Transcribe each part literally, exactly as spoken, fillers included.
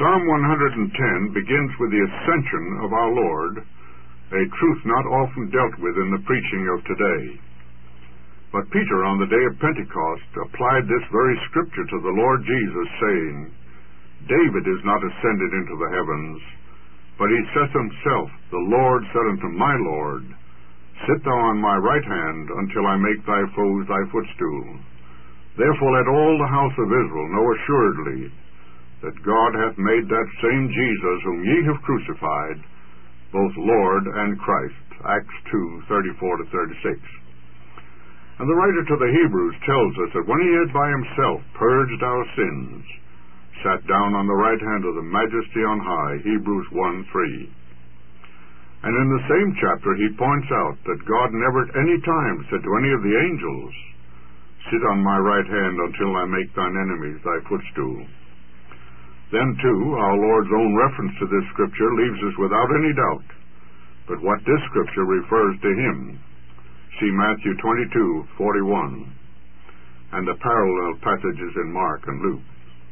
Psalm one hundred ten begins with the ascension of our Lord, a truth not often dealt with in the preaching of today. But Peter, on the day of Pentecost, applied this very scripture to the Lord Jesus, saying, David is not ascended into the heavens, but he saith himself, The Lord said unto my Lord, Sit thou on my right hand, until I make thy foes thy footstool. Therefore let all the house of Israel know assuredly that God hath made that same Jesus whom ye have crucified, both Lord and Christ. Acts two, thirty-four to thirty-six. And the writer to the Hebrews tells us that when he had by himself purged our sins, sat down on the right hand of the Majesty on high, Hebrews one, three. And in the same chapter he points out that God never at any time said to any of the angels, Sit on my right hand until I make thine enemies thy footstool. Then, too, our Lord's own reference to this scripture leaves us without any doubt but what this scripture refers to him. See Matthew twenty-two, forty-one, and the parallel passages in Mark and Luke.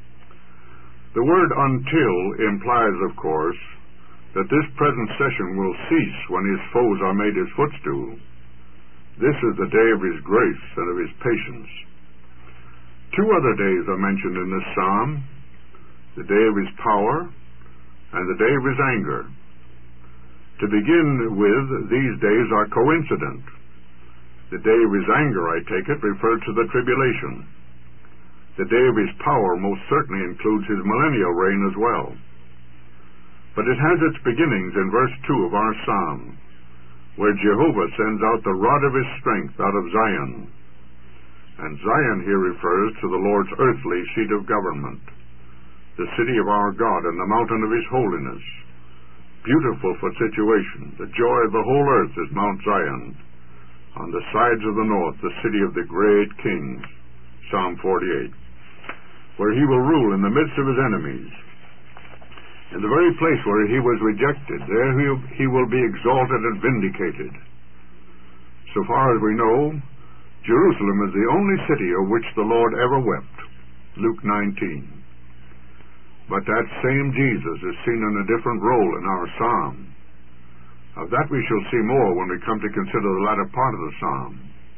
The word until implies, of course, that this present session will cease when his foes are made his footstool. This is the day of his grace and of his patience. Two other days are mentioned in this psalm, the day of his power and the day of his anger. To begin with, these days are coincident. The day of his anger, I take it, referred to the tribulation. The day of his power most certainly includes his millennial reign as well. But it has its beginnings in verse two of our psalm, where Jehovah sends out the rod of his strength out of Zion. And Zion here refers to the Lord's earthly seat of government, the city of our God and the mountain of his holiness. Beautiful for situation, the joy of the whole earth is Mount Zion. On the sides of the north, the city of the great kings, Psalm forty-eight, where he will rule in the midst of his enemies. In the very place where he was rejected, there he will be exalted and vindicated. So far as we know, Jerusalem is the only city of which the Lord ever wept, Luke nineteen. But that same Jesus is seen in a different role in our psalm. Of that we shall see more when we come to consider the latter part of the psalm.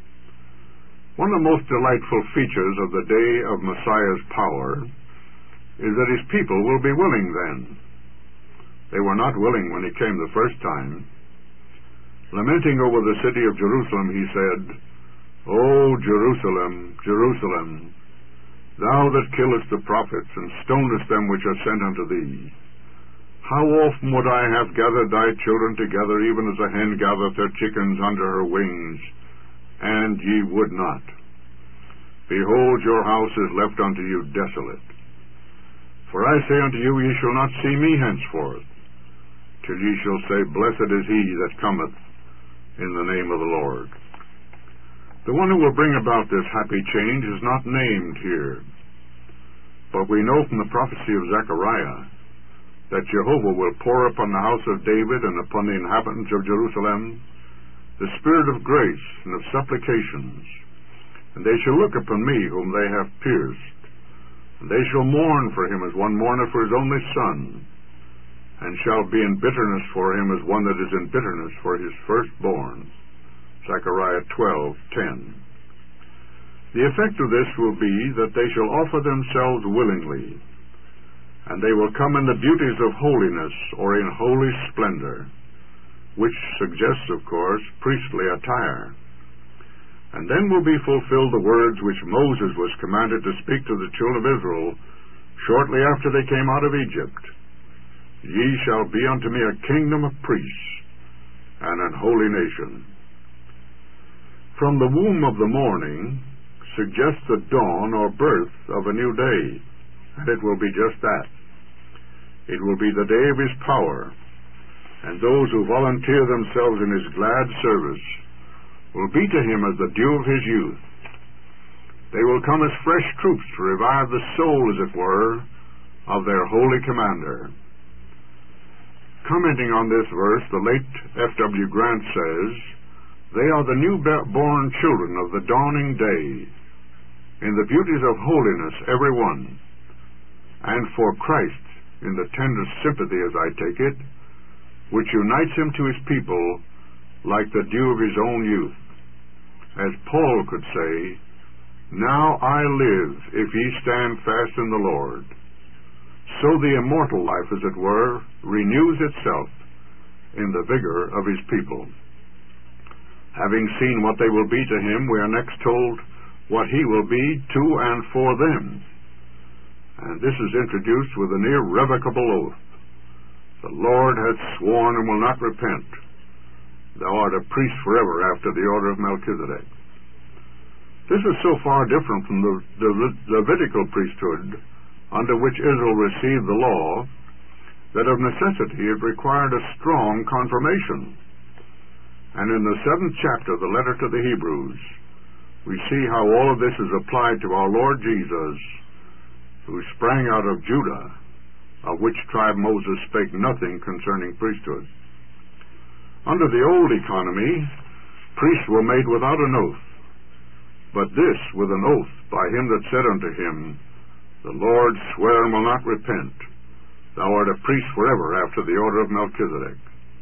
One of the most delightful features of the day of Messiah's power is that his people will be willing then. They were not willing when he came the first time. Lamenting over the city of Jerusalem, he said, O Jerusalem, Jerusalem, thou that killest the prophets, and stonest them which are sent unto thee, how often would I have gathered thy children together, even as a hen gathereth her chickens under her wings, and ye would not. Behold, your house is left unto you desolate. For I say unto you, ye shall not see me henceforth, till ye shall say, Blessed is he that cometh in the name of the Lord. The one who will bring about this happy change is not named here, but we know from the prophecy of Zechariah that Jehovah will pour upon the house of David and upon the inhabitants of Jerusalem the spirit of grace and of supplications, and they shall look upon me whom they have pierced, and they shall mourn for him as one mourneth for his only son, and shall be in bitterness for him as one that is in bitterness for his firstborn. Zechariah twelve, ten. The effect of this will be that they shall offer themselves willingly, and they will come in the beauties of holiness or in holy splendor, which suggests, of course, priestly attire. And then will be fulfilled the words which Moses was commanded to speak to the children of Israel shortly after they came out of Egypt. Ye shall be unto me a kingdom of priests and an holy nation. From the womb of the morning suggests the dawn or birth of a new day, and it will be just that. It will be the day of his power, and those who volunteer themselves in his glad service will be to him as the dew of his youth. They will come as fresh troops to revive the soul, as it were, of their holy commander. Commenting on this verse, the late F W Grant says, They are the new-born children of the dawning day, in the beauties of holiness every one, and for Christ in the tender sympathy, as I take it, which unites him to his people like the dew of his own youth. As Paul could say, "Now I live, if ye stand fast in the Lord." So the immortal life, as it were, renews itself in the vigor of his people. Having seen what they will be to him, we are next told what he will be to and for them. And this is introduced with an irrevocable oath. "The Lord hath sworn and will not repent. Thou art a priest forever after the order of Melchizedek." This is so far different from the, the Levitical priesthood under which Israel received the law that of necessity it required a strong confirmation. And in the seventh chapter of the letter to the Hebrews, we see how all of this is applied to our Lord Jesus, who sprang out of Judah, of which tribe Moses spake nothing concerning priesthood. Under the old economy, priests were made without an oath, but this with an oath by him that said unto him, "The Lord sware and will not repent. Thou art a priest forever after the order of Melchizedek."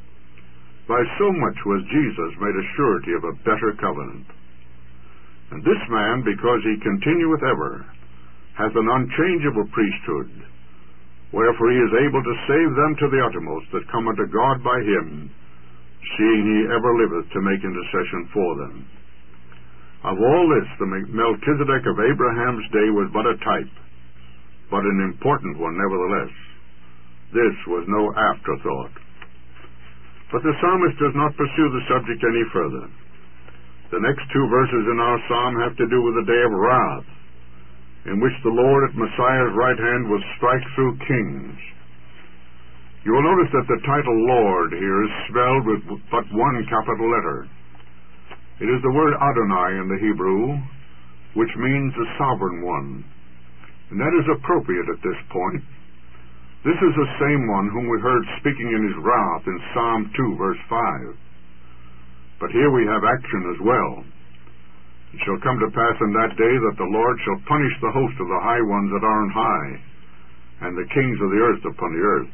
By so much was Jesus made a surety of a better covenant. And this man, because he continueth ever, hath an unchangeable priesthood, wherefore he is able to save them to the uttermost that come unto God by him, seeing he ever liveth to make intercession for them. Of all this, the Melchizedek of Abraham's day was but a type, but an important one nevertheless. This was no afterthought. But the psalmist does not pursue the subject any further. The next two verses in our psalm have to do with the day of wrath, in which the Lord at Messiah's right hand will strike through kings. You will notice that the title Lord here is spelled with but one capital letter. It is the word Adonai in the Hebrew, which means the sovereign one. And that is appropriate at this point. This is the same one whom we heard speaking in his wrath in Psalm two, verse five. But here we have action as well. It shall come to pass in that day that the Lord shall punish the host of the high ones that are on high, and the kings of the earth upon the earth.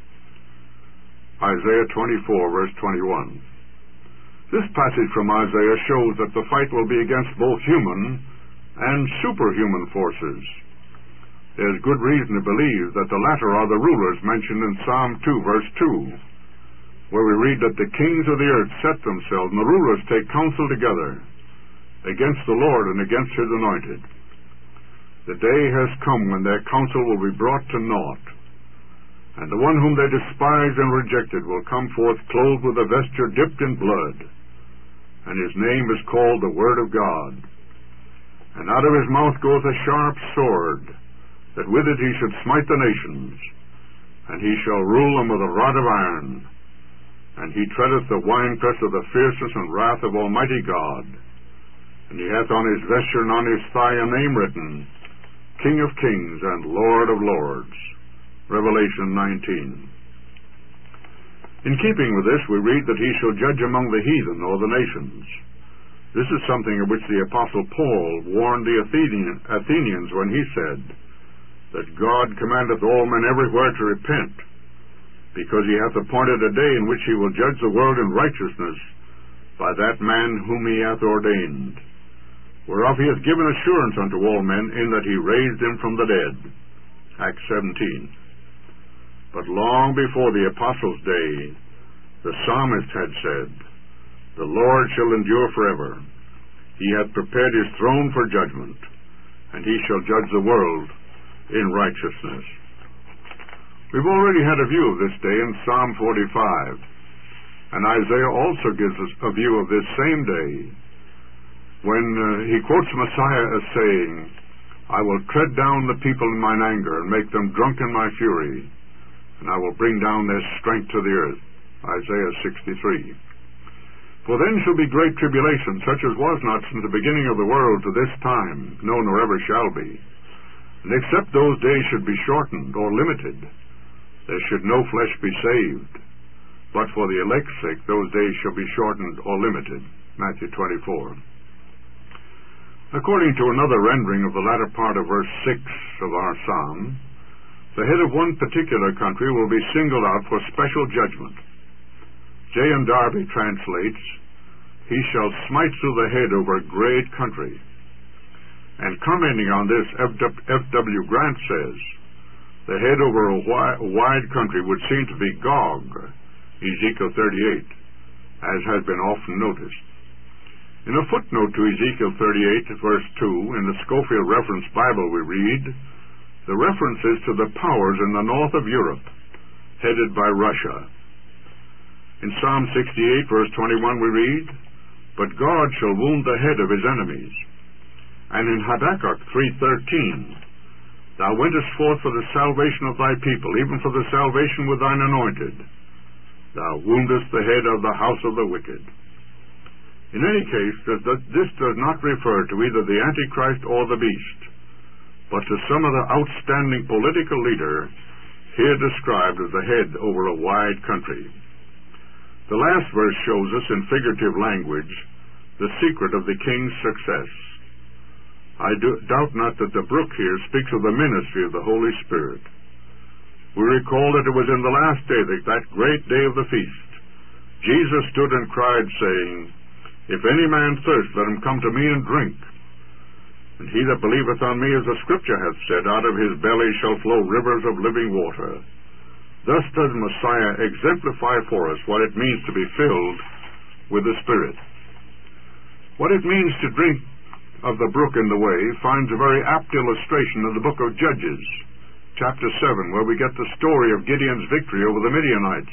Isaiah twenty-four, verse twenty-one. This passage from Isaiah shows that the fight will be against both human and superhuman forces. There is good reason to believe that the latter are the rulers mentioned in Psalm two, verse two, where we read that the kings of the earth set themselves, and the rulers take counsel together against the Lord and against his anointed. The day has come when their counsel will be brought to naught, and the one whom they despised and rejected will come forth clothed with a vesture dipped in blood, and his name is called the Word of God. And out of his mouth goeth a sharp sword, that with it he should smite the nations, and he shall rule them with a rod of iron. And he treadeth the winepress of the fierceness and wrath of Almighty God. And he hath on his vesture and on his thigh a name written, King of Kings and Lord of Lords. Revelation nineteen. In keeping with this, we read that he shall judge among the heathen, or the nations. This is something of which the Apostle Paul warned the Athenian, Athenians when he said that God commandeth all men everywhere to repent, because he hath appointed a day in which he will judge the world in righteousness by that man whom he hath ordained, whereof he hath given assurance unto all men, in that he raised him from the dead. Acts seventeen. But long before the apostles' day, the psalmist had said, The Lord shall endure forever. He hath prepared his throne for judgment, and he shall judge the world in righteousness. We've already had a view of this day in Psalm forty-five, and Isaiah also gives us a view of this same day when uh, he quotes Messiah as saying, I will tread down the people in mine anger and make them drunk in my fury, and I will bring down their strength to the earth. Isaiah sixty-three. For then shall be great tribulation, such as was not since the beginning of the world to this time, no, nor ever shall be. And except those days should be shortened or limited, there should no flesh be saved. But for the elect's sake those days shall be shortened or limited. Matthew twenty-four. According to another rendering of the latter part of verse six of our psalm, The head of one particular country will be singled out for special judgment. J. N. Darby translates, "He shall smite through the head over a great country." And commenting on this, F W Grant says, "The head over a wide country would seem to be Gog," Ezekiel thirty-eight, as has been often noticed. In a footnote to Ezekiel thirty-eight, verse two, in the Scofield Reference Bible we read, the reference is to the powers in the north of Europe, headed by Russia. In Psalm sixty-eight, verse twenty-one, we read, "But God shall wound the head of his enemies." And in Habakkuk three thirteen, "Thou wentest forth for the salvation of thy people, even for the salvation with thine anointed. Thou woundest the head of the house of the wicked." In any case, this does not refer to either the Antichrist or the beast, but to some other outstanding political leader here described as the head over a wide country. The last verse shows us in figurative language the secret of the king's success. I do, doubt not that the brook here speaks of the ministry of the Holy Spirit. We recall that it was in the last day, that, that great day of the feast, Jesus stood and cried, saying, "If any man thirst, let him come to me and drink. And he that believeth on me, as the Scripture hath said, out of his belly shall flow rivers of living water." Thus does Messiah exemplify for us what it means to be filled with the Spirit. What it means to drink of the brook in the way finds a very apt illustration in the book of Judges, chapter seven, where we get the story of Gideon's victory over the Midianites.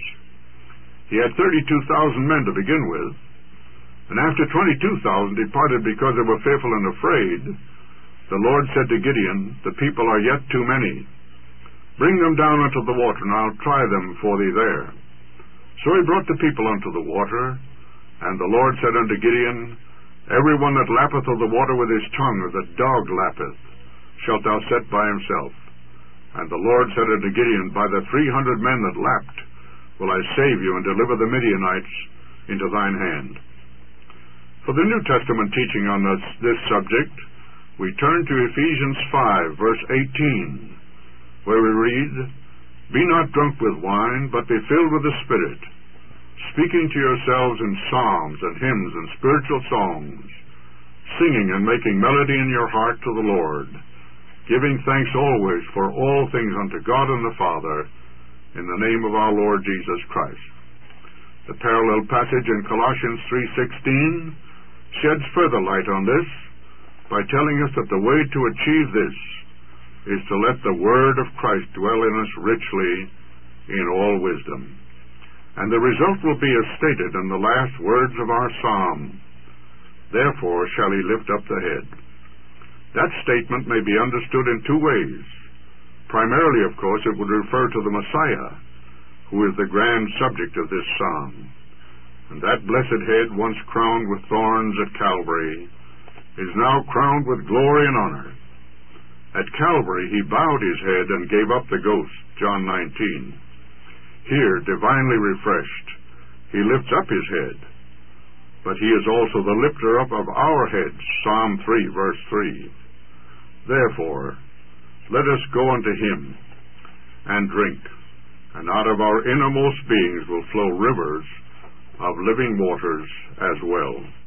He had thirty-two thousand men to begin with, and after twenty-two thousand departed because they were fearful and afraid, the Lord said to Gideon, "The people are yet too many. Bring them down unto the water, and I'll try them for thee there." So he brought the people unto the water, and the Lord said unto Gideon, "Every one that lappeth of the water with his tongue, as a dog lappeth, shalt thou set by himself." And the Lord said unto Gideon, "By the three hundred men that lapped will I save you, and deliver the Midianites into thine hand." For the New Testament teaching on this, this subject, we turn to Ephesians five, verse eighteen, where we read, "Be not drunk with wine, but be filled with the Spirit, speaking to yourselves in psalms and hymns and spiritual songs, singing and making melody in your heart to the Lord, giving thanks always for all things unto God and the Father, in the name of our Lord Jesus Christ." The parallel passage in Colossians three sixteen sheds further light on this by telling us that the way to achieve this is to let the Word of Christ dwell in us richly in all wisdom. And the result will be as stated in the last words of our psalm, "Therefore shall he lift up the head." That statement may be understood in two ways. Primarily, of course, it would refer to the Messiah, who is the grand subject of this psalm. And that blessed head, once crowned with thorns at Calvary, is now crowned with glory and honor. At Calvary he bowed his head and gave up the ghost, John nineteen. Here, divinely refreshed, he lifts up his head, but he is also the lifter up of our heads, Psalm three, verse three. Therefore, let us go unto him and drink, and out of our innermost beings will flow rivers of living waters as well.